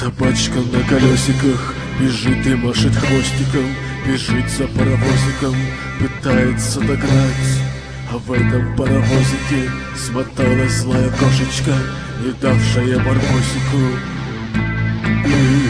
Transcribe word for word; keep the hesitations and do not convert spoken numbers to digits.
Собачка на колесиках бежит и машет хвостиком, бежит за паровозиком, пытается догнать. А в этом паровозике смоталась злая кошечка, не давшая Барбосику. И